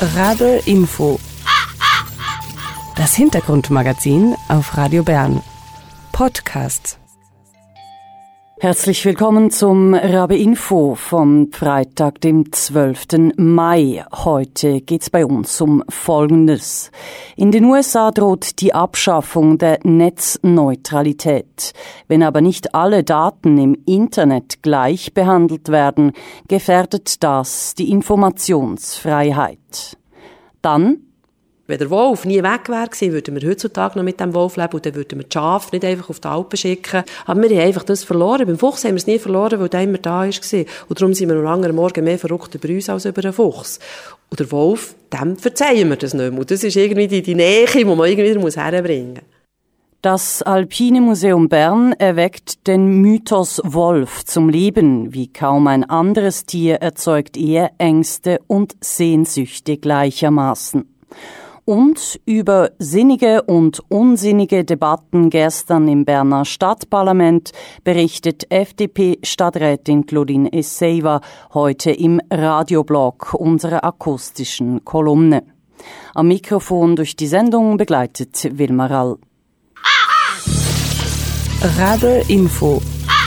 Rabe Info. Das Hintergrundmagazin auf Radio Bern. Podcast. Herzlich willkommen zum Rabe Info vom Freitag, dem 12. Mai. Heute geht's bei uns um Folgendes. In den USA droht die Abschaffung der Netzneutralität. Wenn aber nicht alle Daten im Internet gleich behandelt werden, gefährdet das die Informationsfreiheit. Dann: Wenn der Wolf nie weg wäre gewesen, würden wir heutzutage noch mit dem Wolf leben und dann würden wir die Schafe nicht einfach auf die Alpen schicken. Aber wir haben einfach das verloren. Beim Fuchs haben wir es nie verloren, weil der immer da war. Und darum sind wir am anderen Morgen mehr verrückt über uns als über den Fuchs. Und der Wolf, dem verzeihen wir das nicht mehr. Und das ist irgendwie die Nähe, die man irgendwie wieder herbringen muss. Das Alpine Museum Bern erweckt den Mythos Wolf zum Leben. Wie kaum ein anderes Tier erzeugt er Ängste und Sehnsüchte gleichermaßen. Und über sinnige und unsinnige Debatten gestern im Berner Stadtparlament berichtet FDP-Stadträtin Claudine Esseeva heute im Radioblog unserer akustischen Kolumne. Am Mikrofon durch die Sendung begleitet Wilma Rall. Rabe Info.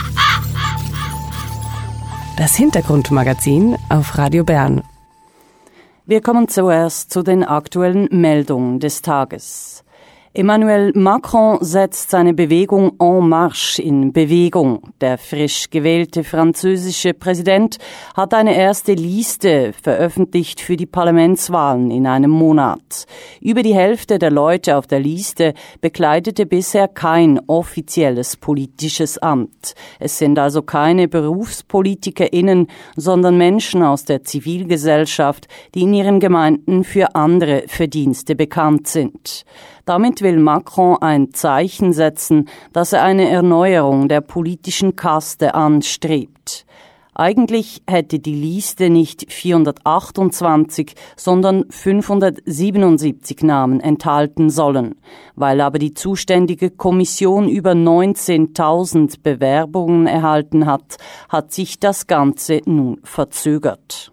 Das Hintergrundmagazin auf Radio Bern. Wir kommen zuerst zu den aktuellen Meldungen des Tages. Emmanuel Macron setzt seine Bewegung En Marche in Bewegung. Der frisch gewählte französische Präsident hat eine erste Liste veröffentlicht für die Parlamentswahlen in einem Monat. Über die Hälfte der Leute auf der Liste bekleidete bisher kein offizielles politisches Amt. Es sind also keine BerufspolitikerInnen, sondern Menschen aus der Zivilgesellschaft, die in ihren Gemeinden für andere Verdienste bekannt sind. Damit will Macron ein Zeichen setzen, dass er eine Erneuerung der politischen Kaste anstrebt. Eigentlich hätte die Liste nicht 428, sondern 577 Namen enthalten sollen. Weil aber die zuständige Kommission über 19.000 Bewerbungen erhalten hat, hat sich das Ganze nun verzögert.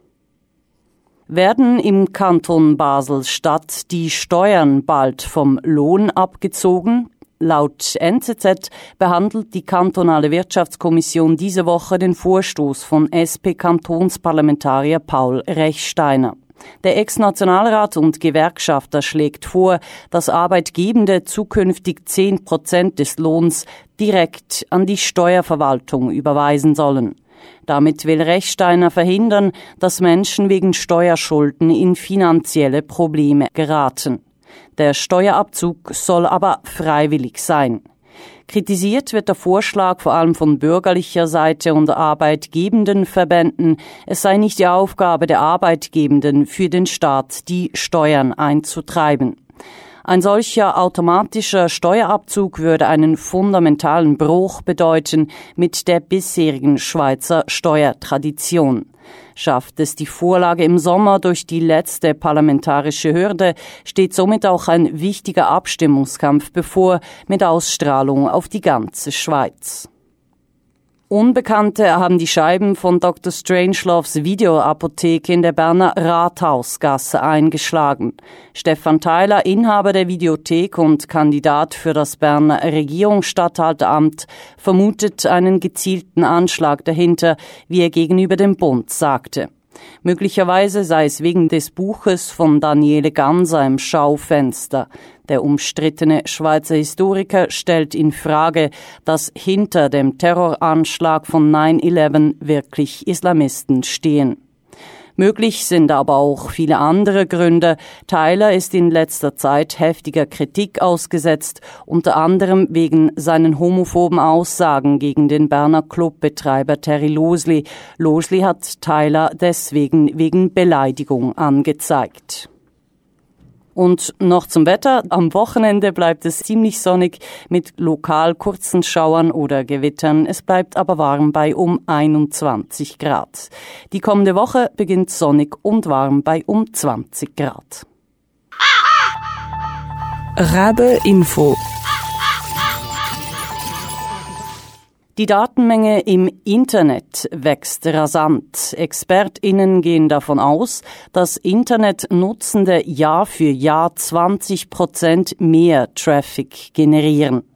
Werden im Kanton Basel-Stadt die Steuern bald vom Lohn abgezogen? Laut NZZ behandelt die kantonale Wirtschaftskommission diese Woche den Vorstoß von SP-Kantonsparlamentarier Paul Rechsteiner. Der Ex-Nationalrat und Gewerkschafter schlägt vor, dass Arbeitgebende zukünftig 10% des Lohns direkt an die Steuerverwaltung überweisen sollen. Damit will Rechsteiner verhindern, dass Menschen wegen Steuerschulden in finanzielle Probleme geraten. Der Steuerabzug soll aber freiwillig sein. Kritisiert wird der Vorschlag vor allem von bürgerlicher Seite und arbeitgebenden Verbänden. Es sei nicht die Aufgabe der Arbeitgebenden, für den Staat die Steuern einzutreiben. Ein solcher automatischer Steuerabzug würde einen fundamentalen Bruch bedeuten mit der bisherigen Schweizer Steuertradition. Schafft es die Vorlage im Sommer durch die letzte parlamentarische Hürde, steht somit auch ein wichtiger Abstimmungskampf bevor, mit Ausstrahlung auf die ganze Schweiz. Unbekannte haben die Scheiben von Dr. Strangeloves Videoapotheke in der Berner Rathausgasse eingeschlagen. Stefan Theiler, Inhaber der Videothek und Kandidat für das Berner Regierungsstatthalteramt, vermutet einen gezielten Anschlag dahinter, wie er gegenüber dem Bund sagte. Möglicherweise sei es wegen des Buches von Daniele Ganser im Schaufenster. Der umstrittene Schweizer Historiker stellt in Frage, dass hinter dem Terroranschlag von 9/11 wirklich Islamisten stehen. Möglich sind aber auch viele andere Gründe. Theiler ist in letzter Zeit heftiger Kritik ausgesetzt, unter anderem wegen seinen homophoben Aussagen gegen den Berner Clubbetreiber Terry Losli. Losli hat Theiler deswegen wegen Beleidigung angezeigt. Und noch zum Wetter. Am Wochenende bleibt es ziemlich sonnig mit lokal kurzen Schauern oder Gewittern. Es bleibt aber warm bei um 21 Grad. Die kommende Woche beginnt sonnig und warm bei um 20 Grad. Rabe Info. Die Datenmenge im Internet wächst rasant. ExpertInnen gehen davon aus, dass Internetnutzende Jahr für Jahr 20% mehr Traffic generieren.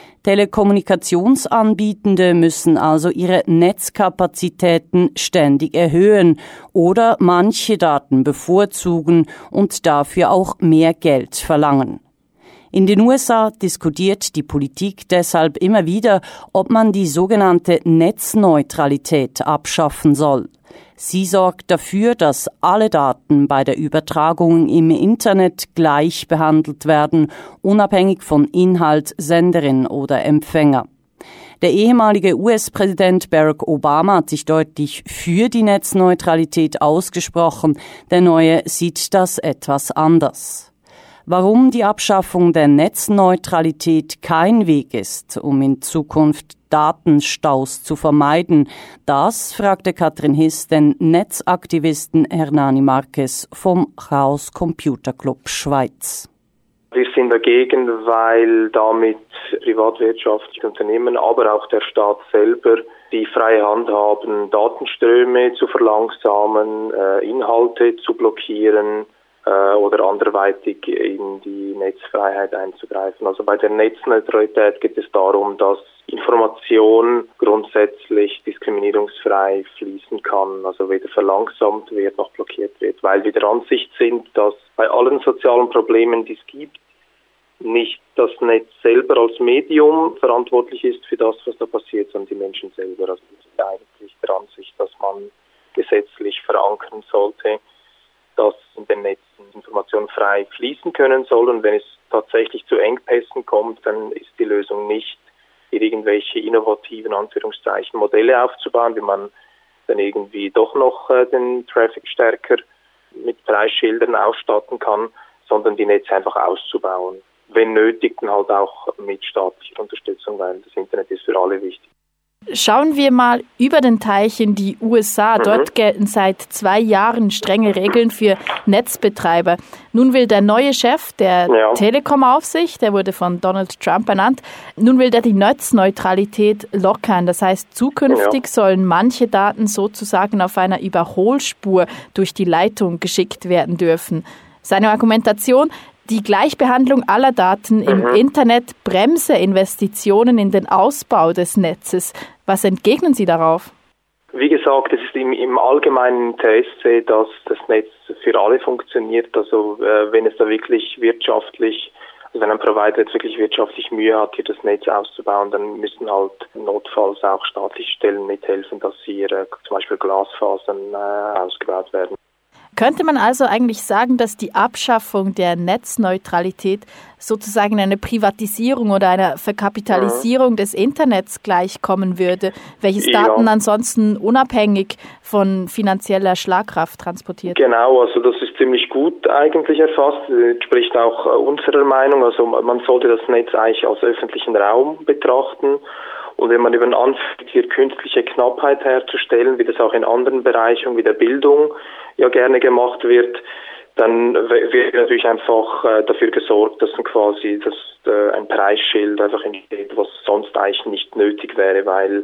Telekommunikationsanbietende müssen also ihre Netzkapazitäten ständig erhöhen oder manche Daten bevorzugen und dafür auch mehr Geld verlangen. In den USA diskutiert die Politik deshalb immer wieder, ob man die sogenannte Netzneutralität abschaffen soll. Sie sorgt dafür, dass alle Daten bei der Übertragung im Internet gleich behandelt werden, unabhängig von Inhalt, Senderin oder Empfänger. Der ehemalige US-Präsident Barack Obama hat sich deutlich für die Netzneutralität ausgesprochen. Der neue sieht das etwas anders. Warum die Abschaffung der Netzneutralität kein Weg ist, um in Zukunft Datenstaus zu vermeiden, das fragte Katrin Hiss den Netzaktivisten Hernani Marquez vom Chaos Computer Club Schweiz. Wir sind dagegen, weil damit privatwirtschaftliche Unternehmen, aber auch der Staat selber die freie Hand haben, Datenströme zu verlangsamen, Inhalte zu blockieren, oder anderweitig in die Netzfreiheit einzugreifen. Also bei der Netzneutralität geht es darum, dass Information grundsätzlich diskriminierungsfrei fließen kann, also weder verlangsamt wird noch blockiert wird, weil wir der Ansicht sind, dass bei allen sozialen Problemen, die es gibt, nicht das Netz selber als Medium verantwortlich ist für das, was da passiert, sondern die Menschen selber. Also wir sind eigentlich der Ansicht, dass man gesetzlich verankern sollte, dass in den Netzen Informationen frei fließen können soll. Und wenn es tatsächlich zu Engpässen kommt, dann ist die Lösung nicht, irgendwelche innovativen Anführungszeichen Modelle aufzubauen, wie man dann irgendwie doch noch den Traffic stärker mit Preisschildern ausstatten kann, sondern die Netze einfach auszubauen. Wenn nötig, dann halt auch mit staatlicher Unterstützung, weil das Internet ist für alle wichtig. Schauen wir mal über den Teich in die USA. Dort gelten seit 2 Jahren strenge Regeln für Netzbetreiber. Nun will der neue Chef der Telekom-Aufsicht, der wurde von Donald Trump ernannt, nun will der die Netzneutralität lockern. Das heißt, zukünftig sollen manche Daten sozusagen auf einer Überholspur durch die Leitung geschickt werden dürfen. Seine Argumentation: Die Gleichbehandlung aller Daten im Internet bremse Investitionen in den Ausbau des Netzes. Was entgegnen Sie darauf? Wie gesagt, es ist im allgemeinen Interesse, dass das Netz für alle funktioniert. Also wenn es da wirklich wirtschaftlich, also wenn ein Provider jetzt wirklich wirtschaftlich Mühe hat, hier das Netz auszubauen, dann müssen halt notfalls auch staatliche Stellen mithelfen, dass hier zum Beispiel Glasfasern ausgebaut werden. Könnte man also eigentlich sagen, dass die Abschaffung der Netzneutralität sozusagen einer Privatisierung oder einer Verkapitalisierung des Internets gleichkommen würde, welches Daten ansonsten unabhängig von finanzieller Schlagkraft transportiert? Genau, also das ist ziemlich gut eigentlich erfasst, entspricht auch unserer Meinung. Also man sollte das Netz eigentlich als öffentlichen Raum betrachten. Und wenn man eben anfängt, hier künstliche Knappheit herzustellen, wie das auch in anderen Bereichen wie der Bildung ja gerne gemacht wird, dann wird natürlich einfach dafür gesorgt, dass dann quasi ein Preisschild einfach entsteht, was sonst eigentlich nicht nötig wäre, weil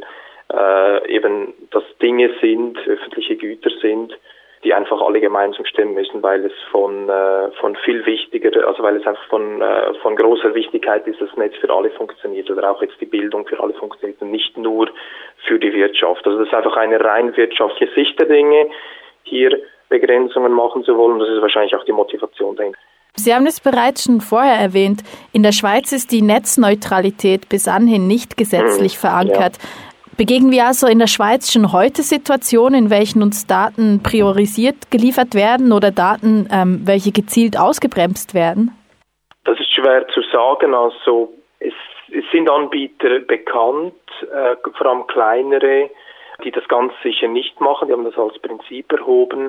eben das Dinge sind, öffentliche Güter sind, die einfach alle gemeinsam stimmen müssen, weil es von viel wichtiger, also weil es einfach von großer Wichtigkeit ist, dass das Netz für alle funktioniert oder auch jetzt die Bildung für alle funktioniert und nicht nur für die Wirtschaft. Also das ist einfach eine rein wirtschaftliche Sicht der Dinge, hier Begrenzungen machen zu wollen. Das ist wahrscheinlich auch die Motivation dahinter. Sie haben es bereits schon vorher erwähnt. In der Schweiz ist die Netzneutralität bis anhin nicht gesetzlich verankert. Ja. Begegnen wir also in der Schweiz schon heute Situationen, in welchen uns Daten priorisiert geliefert werden oder Daten, welche gezielt ausgebremst werden? Das ist schwer zu sagen. Also es sind Anbieter bekannt, vor allem kleinere, die das ganz sicher nicht machen. Die haben das als Prinzip erhoben.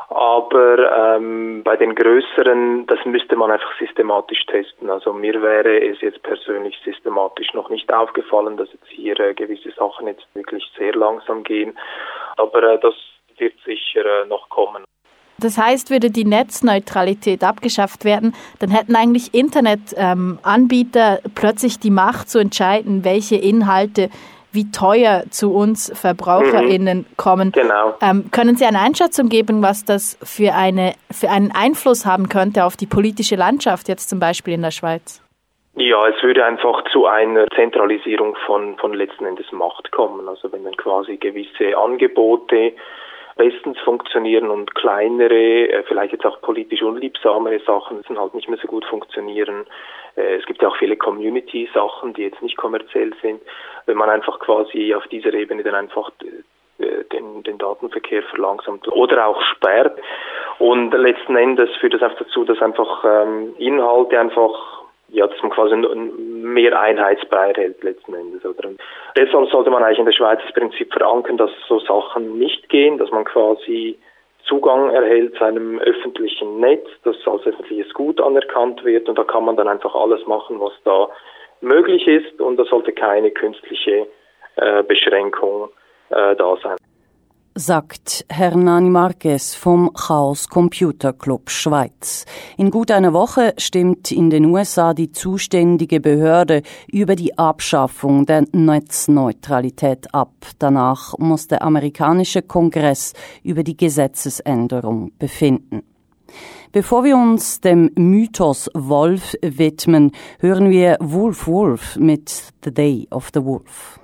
Aber bei den größeren, das müsste man einfach systematisch testen. Also mir wäre es jetzt persönlich systematisch noch nicht aufgefallen, dass jetzt hier gewisse Sachen jetzt wirklich sehr langsam gehen. Aber das wird sicher noch kommen. Das heißt, würde die Netzneutralität abgeschafft werden, dann hätten eigentlich Internetanbieter plötzlich die Macht zu entscheiden, welche Inhalte wie teuer zu uns VerbraucherInnen kommen. Genau. Können Sie eine Einschätzung geben, was das für einen Einfluss haben könnte auf die politische Landschaft, jetzt zum Beispiel in der Schweiz? Ja, es würde einfach zu einer Zentralisierung von letzten Endes Macht kommen. Also wenn dann quasi gewisse Angebote bestens funktionieren und kleinere, vielleicht jetzt auch politisch unliebsamere Sachen dann halt nicht mehr so gut funktionieren. Es gibt ja auch viele Community-Sachen, die jetzt nicht kommerziell sind. Wenn man einfach quasi auf dieser Ebene dann einfach den Datenverkehr verlangsamt oder auch sperrt. Und letzten Endes führt das einfach dazu, dass einfach Inhalte einfach, dass man quasi mehr Einheitsbrei hält letzten Endes. Oder? Deshalb sollte man eigentlich in der Schweiz das Prinzip verankern, dass so Sachen nicht gehen, dass man quasi Zugang erhält zu einem öffentlichen Netz, das als öffentliches Gut anerkannt wird, und da kann man dann einfach alles machen, was da möglich ist, und da sollte keine künstliche Beschränkung da sein. Sagt Hernani Marquez vom Chaos Computer Club Schweiz. In gut einer Woche stimmt in den USA die zuständige Behörde über die Abschaffung der Netzneutralität ab. Danach muss der amerikanische Kongress über die Gesetzesänderung befinden. Bevor wir uns dem Mythos Wolf widmen, hören wir Wolf Wolf mit The Day of the Wolf.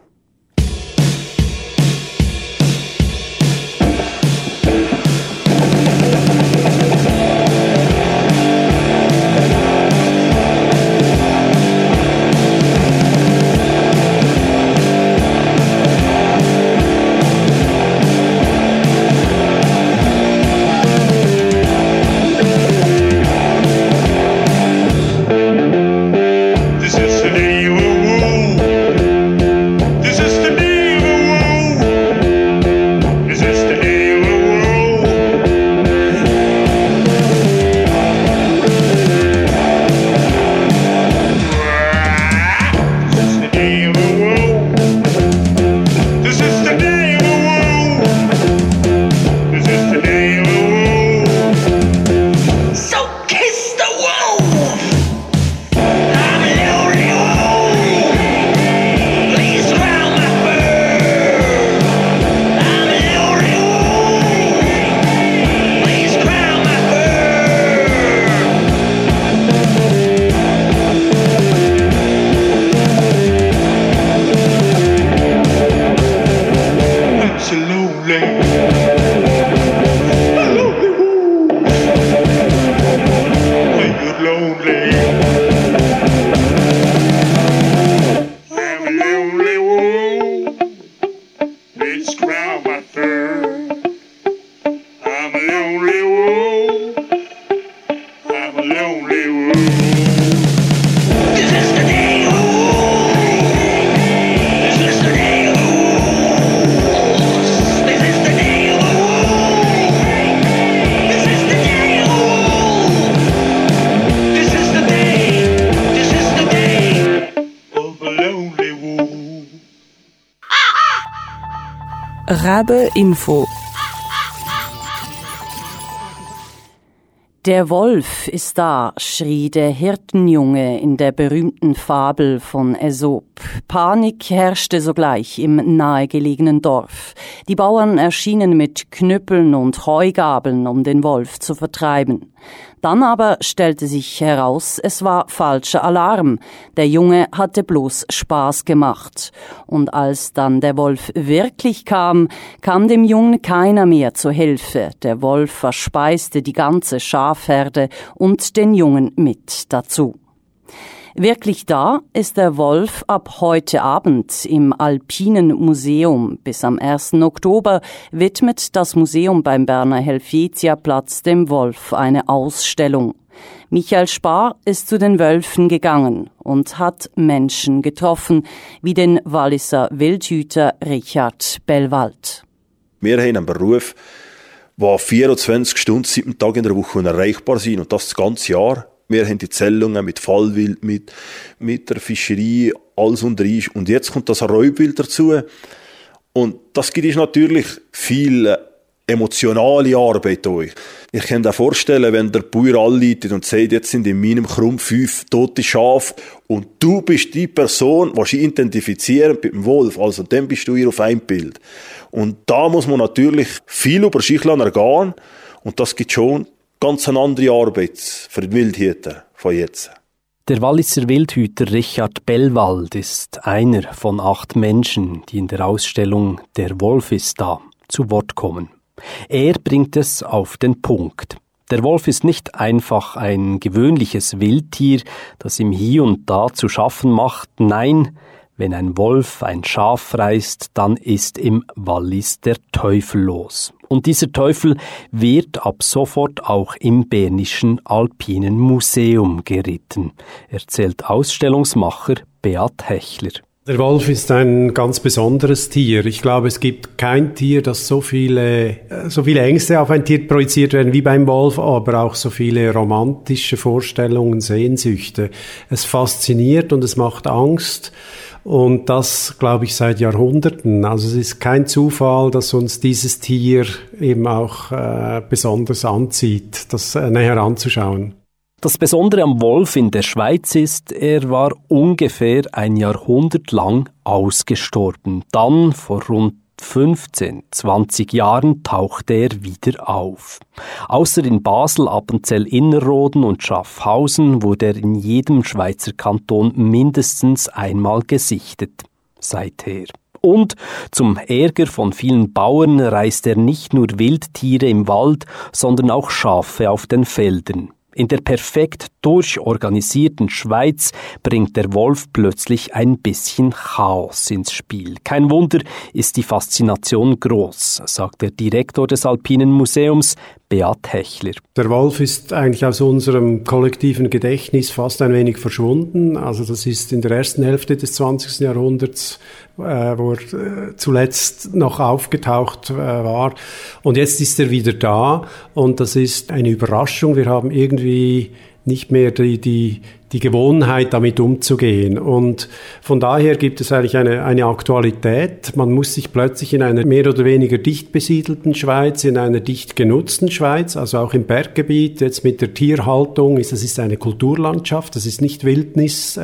Rabe Info. Der Wolf ist da, schrie der Hirtenjunge in der berühmten Fabel von Aesop. Panik herrschte sogleich im nahegelegenen Dorf. Die Bauern erschienen mit Knüppeln und Heugabeln, um den Wolf zu vertreiben. Dann aber stellte sich heraus, es war falscher Alarm. Der Junge hatte bloß Spaß gemacht. Und als dann der Wolf wirklich kam dem Jungen keiner mehr zur Hilfe. Der Wolf verspeiste die ganze Schafherde und den Jungen mit dazu. Wirklich da ist der Wolf ab heute Abend im Alpinen Museum. Bis am 1. Oktober widmet das Museum beim Berner Helvetiaplatz dem Wolf eine Ausstellung. Michael Spar ist zu den Wölfen gegangen und hat Menschen getroffen, wie den Walliser Wildhüter Richard Bellwald. Wir haben einen Beruf, der 24 Stunden, 7 Tage in der Woche erreichbar sind, und das ganze Jahr. Wir haben die Zählungen mit Fallwild, mit der Fischerei, alles unter uns. Und jetzt kommt das Räuberwild dazu. Und das gibt uns natürlich viel emotionale Arbeit euch. Ich kann mir vorstellen, wenn der Bauer anleitet und sagt, jetzt sind in meinem Krumm 5 tote Schafe und du bist die Person, die sie identifizieren mit dem Wolf, also dann bist du ihr auf ein Bild. Und da muss man natürlich viel über sich ergehen und das gibt schon ganz eine andere Arbeit für die Wildhüter von jetzt. Der Walliser Wildhüter Richard Bellwald ist einer von 8 Menschen, die in der Ausstellung »Der Wolf ist da« zu Wort kommen. Er bringt es auf den Punkt. Der Wolf ist nicht einfach ein gewöhnliches Wildtier, das ihm hier und da zu schaffen macht. Nein, wenn ein Wolf ein Schaf reißt, dann ist im Wallis der Teufel los. Und dieser Teufel wird ab sofort auch im Bernischen Alpinen Museum geritten, erzählt Ausstellungsmacher Beat Hechler. Der Wolf ist ein ganz besonderes Tier. Ich glaube, es gibt kein Tier, das so viele Ängste auf ein Tier projiziert werden wie beim Wolf, aber auch so viele romantische Vorstellungen, Sehnsüchte. Es fasziniert und es macht Angst. Und das, glaube ich, seit Jahrhunderten. Also es ist kein Zufall, dass uns dieses Tier eben auch besonders anzieht, das näher anzuschauen. Das Besondere am Wolf in der Schweiz ist, er war ungefähr ein Jahrhundert lang ausgestorben. Dann, vor rund 15, 20 Jahren, tauchte er wieder auf. Außer in Basel, Appenzell Innerrhoden und Schaffhausen wurde er in jedem Schweizer Kanton mindestens einmal gesichtet. Seither. Und zum Ärger von vielen Bauern reißt er nicht nur Wildtiere im Wald, sondern auch Schafe auf den Feldern. In der perfekt durchorganisierten Schweiz bringt der Wolf plötzlich ein bisschen Chaos ins Spiel. Kein Wunder, ist die Faszination groß, sagt der Direktor des Alpinen Museums, Beat Hechler. Der Wolf ist eigentlich aus unserem kollektiven Gedächtnis fast ein wenig verschwunden. Also das ist in der ersten Hälfte des 20. Jahrhunderts, wo er zuletzt noch aufgetaucht war. Und jetzt ist er wieder da und das ist eine Überraschung. Wir haben irgendwie nicht mehr die Gewohnheit, damit umzugehen. Und von daher gibt es eigentlich eine Aktualität. Man muss sich plötzlich in einer mehr oder weniger dicht besiedelten Schweiz, in einer dicht genutzten Schweiz, also auch im Berggebiet, jetzt mit der Tierhaltung, das ist eine Kulturlandschaft, das ist nicht Wildnis,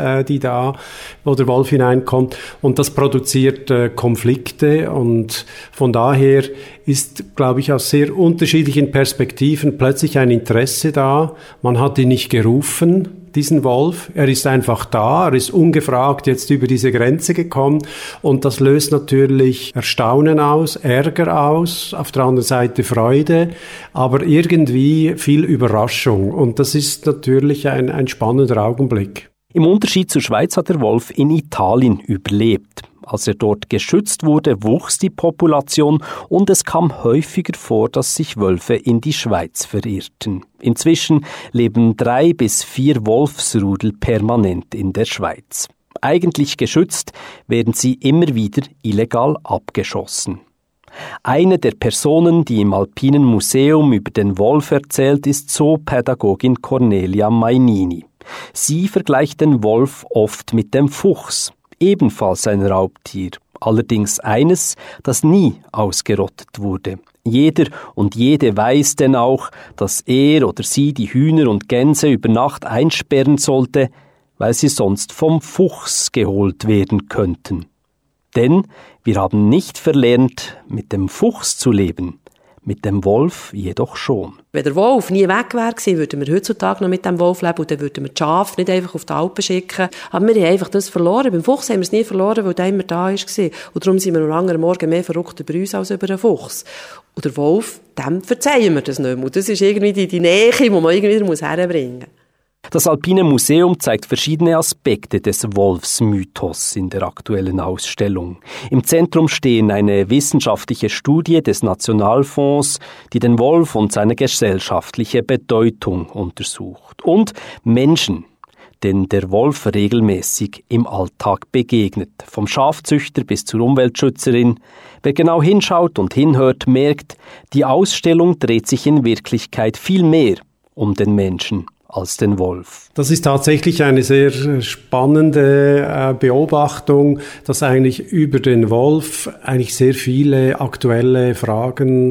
wo der Wolf hineinkommt. Und das produziert Konflikte. Und von daher ist, glaube ich, aus sehr unterschiedlichen Perspektiven plötzlich ein Interesse da. Man hat ihn nicht gerufen, diesen Wolf. Er ist einfach da, er ist ungefragt jetzt über diese Grenze gekommen und das löst natürlich Erstaunen aus, Ärger aus, auf der anderen Seite Freude, aber irgendwie viel Überraschung und das ist natürlich ein spannender Augenblick. Im Unterschied zur Schweiz hat der Wolf in Italien überlebt. Als er dort geschützt wurde, wuchs die Population und es kam häufiger vor, dass sich Wölfe in die Schweiz verirrten. Inzwischen leben 3 bis 4 Wolfsrudel permanent in der Schweiz. Eigentlich geschützt werden sie immer wieder illegal abgeschossen. Eine der Personen, die im Alpinen Museum über den Wolf erzählt, ist Zoopädagogin Cornelia Mainini. Sie vergleicht den Wolf oft mit dem Fuchs. Ebenfalls ein Raubtier, allerdings eines, das nie ausgerottet wurde. Jeder und jede weiß denn auch, dass er oder sie die Hühner und Gänse über Nacht einsperren sollte, weil sie sonst vom Fuchs geholt werden könnten. Denn wir haben nicht verlernt, mit dem Fuchs zu leben, mit dem Wolf jedoch schon. Wenn der Wolf nie weg wäre gewesen, würden wir heutzutage noch mit dem Wolf leben und dann würden wir die Schafe nicht einfach auf die Alpen schicken. Aber wir haben einfach das verloren. Beim Fuchs haben wir es nie verloren, weil der immer da war. Und darum sind wir am anderen Morgen mehr verrückt über uns als über den Fuchs. Und der Wolf, dem verzeihen wir das nicht mehr. Und das ist irgendwie die Nähe, die man irgendwie wieder herbringen muss. Das Alpine Museum zeigt verschiedene Aspekte des Wolfsmythos in der aktuellen Ausstellung. Im Zentrum stehen eine wissenschaftliche Studie des Nationalfonds, die den Wolf und seine gesellschaftliche Bedeutung untersucht. Und Menschen, denen der Wolf regelmäßig im Alltag begegnet. Vom Schafzüchter bis zur Umweltschützerin. Wer genau hinschaut und hinhört, merkt, die Ausstellung dreht sich in Wirklichkeit viel mehr um den Menschen als den Wolf. Das ist tatsächlich eine sehr spannende Beobachtung, dass eigentlich über den Wolf eigentlich sehr viele aktuelle Fragen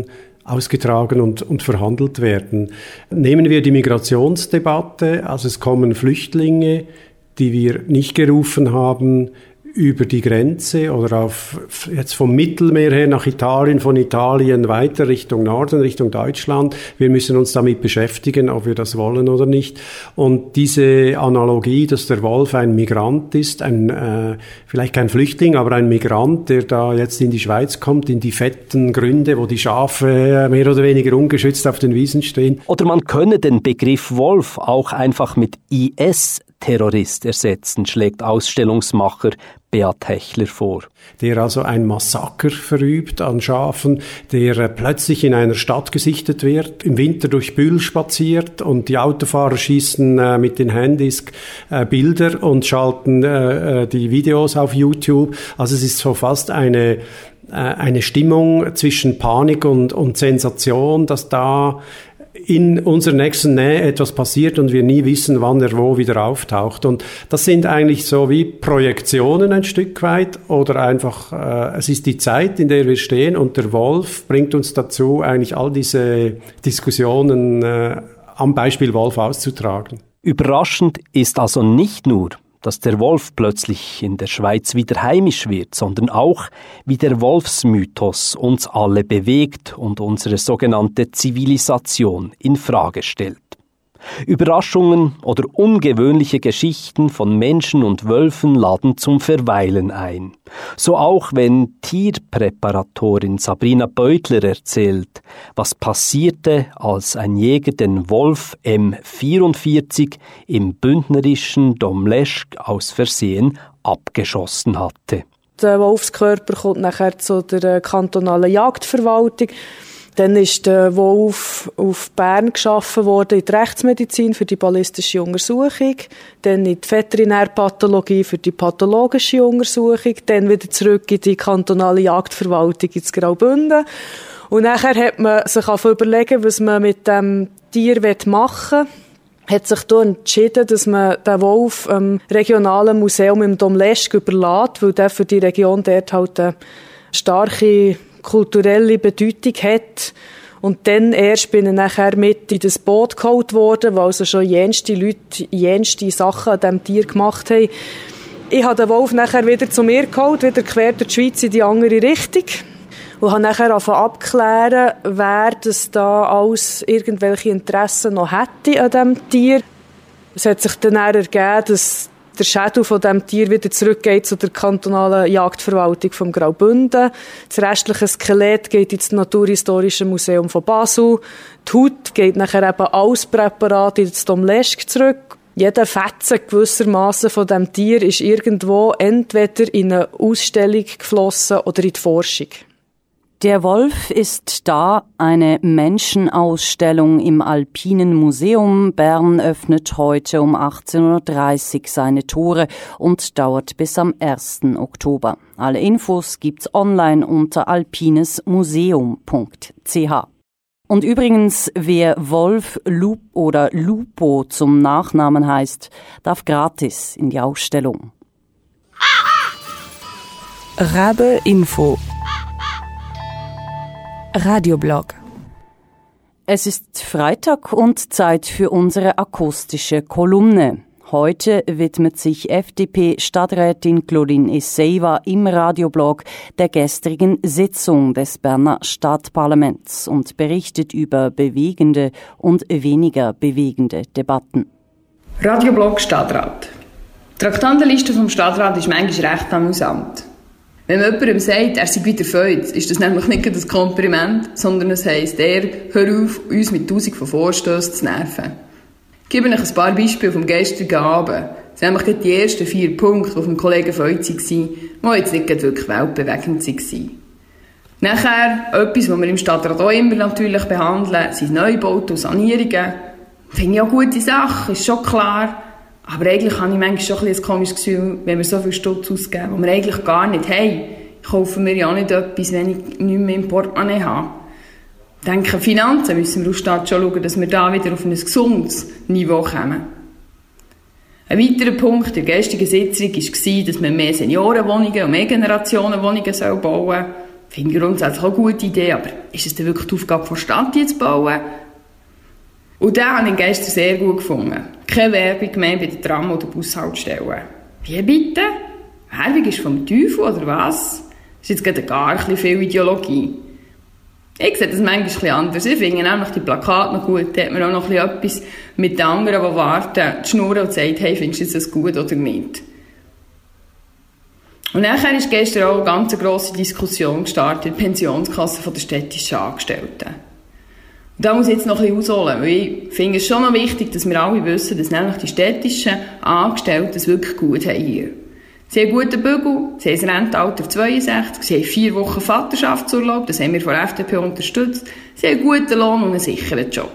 ausgetragen und verhandelt werden. Nehmen wir die Migrationsdebatte, also es kommen Flüchtlinge, die wir nicht gerufen haben, über die Grenze oder jetzt vom Mittelmeer her nach Italien, von Italien weiter Richtung Norden, Richtung Deutschland. Wir müssen uns damit beschäftigen, ob wir das wollen oder nicht. Und diese Analogie, dass der Wolf ein Migrant ist, vielleicht kein Flüchtling, aber ein Migrant, der da jetzt in die Schweiz kommt, in die fetten Gründe, wo die Schafe mehr oder weniger ungeschützt auf den Wiesen stehen. Oder man könne den Begriff Wolf auch einfach mit IS-Terrorist ersetzen, schlägt Ausstellungsmacher Beat Hechler vor. Der also ein Massaker verübt an Schafen, der plötzlich in einer Stadt gesichtet wird, im Winter durch Bühl spaziert und die Autofahrer schießen mit den Handys Bilder und schalten die Videos auf YouTube. Also es ist so fast eine Stimmung zwischen Panik und Sensation, dass da in unserer nächsten Nähe etwas passiert und wir nie wissen, wann er wo wieder auftaucht. Und das sind eigentlich so wie Projektionen ein Stück weit oder einfach, es ist die Zeit, in der wir stehen und der Wolf bringt uns dazu, eigentlich all diese Diskussionen am Beispiel Wolf auszutragen. Überraschend ist also nicht nur, dass der Wolf plötzlich in der Schweiz wieder heimisch wird, sondern auch, wie der Wolfsmythos uns alle bewegt und unsere sogenannte Zivilisation in Frage stellt. Überraschungen oder ungewöhnliche Geschichten von Menschen und Wölfen laden zum Verweilen ein. So auch wenn Tierpräparatorin Sabrina Beutler erzählt, was passierte, als ein Jäger den Wolf M44 im bündnerischen Domleschg aus Versehen abgeschossen hatte. Der Wolfskörper kommt nachher zu der kantonalen Jagdverwaltung. Dann ist der Wolf auf Bern geschaffen worden in die Rechtsmedizin für die ballistische Untersuchung, dann in die Veterinärpathologie für die pathologische Untersuchung, dann wieder zurück in die kantonale Jagdverwaltung ins Graubünden. Und nachher hat man sich überlegen, was man mit dem Tier machen will. Hat sich da entschieden, dass man den Wolf am regionalen Museum im Domleschg überlässt, weil der für die Region dort halt eine starke kulturelle Bedeutung hat. Und dann erst bin ich nachher mit in das Boot geholt worden, weil also schon jenste Leute jenste Sachen an diesem Tier gemacht haben. Ich habe den Wolf nachher wieder zu mir geholt, wieder quer durch die Schweiz in die andere Richtung. Und habe nachher abklären, wer das da alles irgendwelche Interessen noch hätte an diesem Tier. Es hat sich dann ergeben, dass der Schädel von diesem Tier wieder zurückgeht zu der kantonalen Jagdverwaltung vom Graubünden. Das restliche Skelett geht ins Naturhistorische Museum von Basel. Die Haut geht nachher eben als Präparat ins Domleschg zurück. Jeder Fetzen gewissermaßen von diesem Tier ist irgendwo entweder in eine Ausstellung geflossen oder in die Forschung. Der Wolf ist da, eine Menschenausstellung im Alpinen Museum. Bern öffnet heute um 18.30 Uhr seine Tore und dauert bis am 1. Oktober. Alle Infos gibt's online unter alpinesmuseum.ch. Und übrigens, wer Wolf, Lup oder Lupo zum Nachnamen heißt, darf gratis in die Ausstellung. Rabe Info Radioblog. Es ist Freitag und Zeit für unsere akustische Kolumne. Heute widmet sich FDP-Stadträtin Claudine Esseiva im Radioblog der gestrigen Sitzung des Berner Stadtparlaments und berichtet über bewegende und weniger bewegende Debatten. Radioblog Stadtrat. Die Traktandenliste vom Stadtrat ist manchmal recht amüsant. Wenn man jemandem sagt, er sei wieder feucht, ist das nämlich nicht ein Kompliment, sondern es heisst hör auf, uns mit 1000 von Vorstössen zu nerven. Ich gebe euch ein paar Beispiele vom gestrigen Abend. Das sind nämlich die ersten 4 Punkte, die vom Kollegen Feucht waren, die jetzt nicht wirklich weltbewegend waren. Nachher, etwas, was wir im Stadtrat auch immer natürlich behandeln, sind Neubauten und Sanierungen. Finde ich auch gute Sache, ist schon klar. Aber eigentlich habe ich manchmal schon ein komisches Gefühl, wenn wir so viel Stutz ausgeben, was wir eigentlich gar nicht haben. Kaufen wir ja auch nicht etwas, wenn ich nichts mehr im Portemonnaie habe. Ich denke, Finanzen müssen wir aus Stadt schon schauen, dass wir da wieder auf ein gesundes Niveau kommen. Ein weiterer Punkt der gestrigen Sitzung war, dass man mehr Seniorenwohnungen und mehr Generationenwohnungen bauen soll. Finde ich grundsätzlich auch eine gute Idee, aber ist es denn wirklich die Aufgabe der Stadt, die zu bauen? Und den habe ich gestern sehr gut gefunden. Keine Werbung mehr bei den Tram- oder Bushaltestellen. Wie bitte? Werbung ist vom Teufel, oder was? Das ist jetzt gerade gar ein bisschen viel Ideologie. Ich sehe das manchmal ein bisschen anders. Ich finde nämlich die Plakate noch gut. Da hat man auch noch etwas mit den anderen, die warten, die schnurren und sagen, hey, findest du das gut oder nicht? Und nachher ist gestern auch eine ganz grosse Diskussion gestartet in der Pensionskasse der städtischen Angestellten. Und da muss ich jetzt noch ein bisschen ausholen, weil ich finde es schon noch wichtig, dass wir alle wissen, dass nämlich die städtischen Angestellten es wirklich gut haben hier. Sie haben einen guten Bügel, sie haben ein Rentenalter 62, sie haben 4 Wochen Vaterschaftsurlaub, das haben wir von der FDP unterstützt, sie haben einen guten Lohn und einen sicheren Job.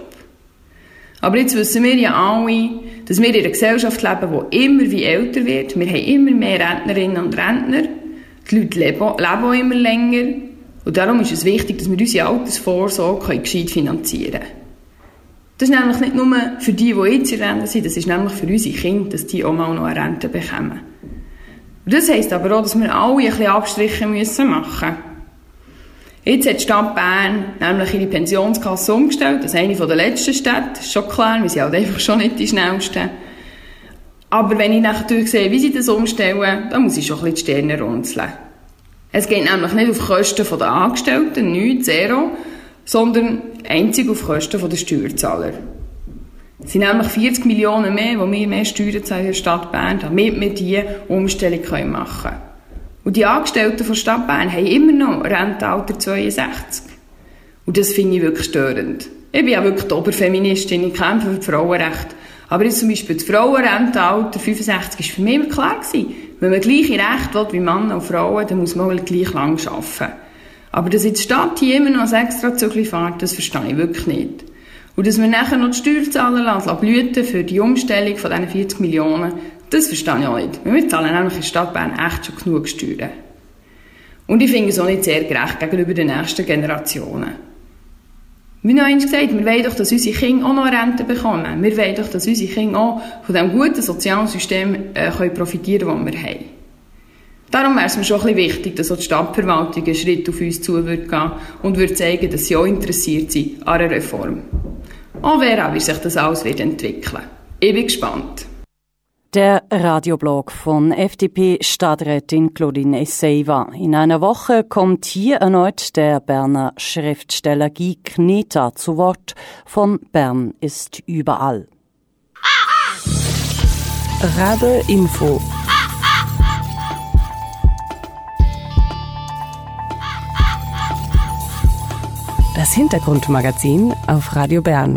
Aber jetzt wissen wir ja alle, dass wir in einer Gesellschaft leben, die immer wie älter wird. Wir haben immer mehr Rentnerinnen und Rentner. Die Leute leben auch immer länger. Und darum ist es wichtig, dass wir unsere Altersvorsorge gescheit finanzieren können. Das ist nämlich nicht nur für die jetzt in Rente sind, das ist nämlich für unsere Kinder, dass die auch mal noch eine Rente bekommen. Und das heisst aber auch, dass wir alle ein bisschen Abstriche machen müssen. Jetzt hat die Stadt Bern nämlich ihre Pensionskasse umgestellt. Das ist eine der letzten Städte. Das ist schon klar, wir sind halt einfach schon nicht die Schnellsten. Aber wenn ich natürlich sehe, wie sie das umstellen, dann muss ich schon ein bisschen die Sterne runzeln. Es geht nämlich nicht auf Kosten der Angestellten, nichts, zero, sondern einzig auf Kosten der Steuerzahler. Es sind nämlich 40 Millionen mehr, die wir mehr Steuern zahlen in der Stadt Bern, damit wir diese Umstellung machen können. Und die Angestellten der Stadt Bern haben immer noch Rentenalter 62. Und das finde ich wirklich störend. Ich bin ja wirklich die Oberfeministin, ich kämpfe für die Frauenrechte. Aber jetzt zum Beispiel das Frauenrentenalter 65 war für mich immer klar gewesen. Wenn man gleiche Rechte will wie Männer und Frauen, dann muss man gleich lang arbeiten. Aber dass jetzt die Stadt hier immer noch als Extrazügel fährt, das verstehe ich wirklich nicht. Und dass wir nachher noch die Steuerzahler lassen blüten für die Umstellung von diesen 40 Millionen, das verstehe ich auch nicht. Wir zahlen nämlich in der Stadt Bern echt schon genug Steuern. Und ich finde es auch nicht sehr gerecht gegenüber den nächsten Generationen. Wie noch einmal gesagt, wir wollen doch, dass unsere Kinder auch noch Rente bekommen. Wir wollen doch, dass unsere Kinder auch von dem guten sozialen System profitieren können, das wir haben. Darum wäre es mir schon ein bisschen wichtig, dass auch die Stadtverwaltung einen Schritt auf uns zu gehen und würde zeigen, dass sie auch interessiert sind an einer Reform. Und wer auch, wie sich das alles wird entwickeln. Ich bin gespannt. Der Radioblog von FDP-Stadträtin Claudine Essayva. In einer Woche kommt hier erneut der Berner Schriftsteller Guy Kneta zu Wort. Von Bern ist überall. Rabe Info. Das Hintergrundmagazin auf Radio Bern.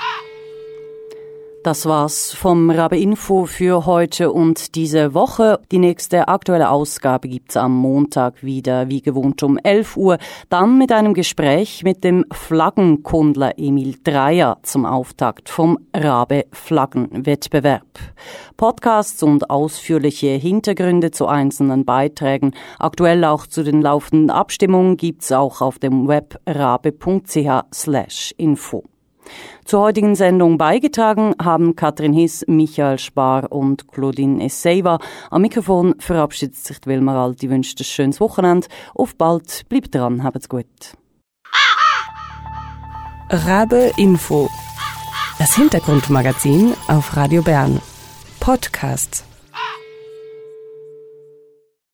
Das war's vom Rabe Info für heute und diese Woche. Die nächste aktuelle Ausgabe gibt's am Montag wieder, wie gewohnt um 11 Uhr. Dann mit einem Gespräch mit dem Flaggenkundler Emil Dreyer zum Auftakt vom Rabe Flaggenwettbewerb. Podcasts und ausführliche Hintergründe zu einzelnen Beiträgen, aktuell auch zu den laufenden Abstimmungen, gibt's auch auf dem Web rabe.ch/info. Zur heutigen Sendung beigetragen haben Katrin Hiss, Michael Spar und Claudine Essayva. Am Mikrofon verabschiedet sich Wilmar Alt. Ich wünsche ein schönes Wochenende. Auf bald, bleibt dran, habt's gut. Rabe Info. Das Hintergrundmagazin auf Radio Bern. Podcast.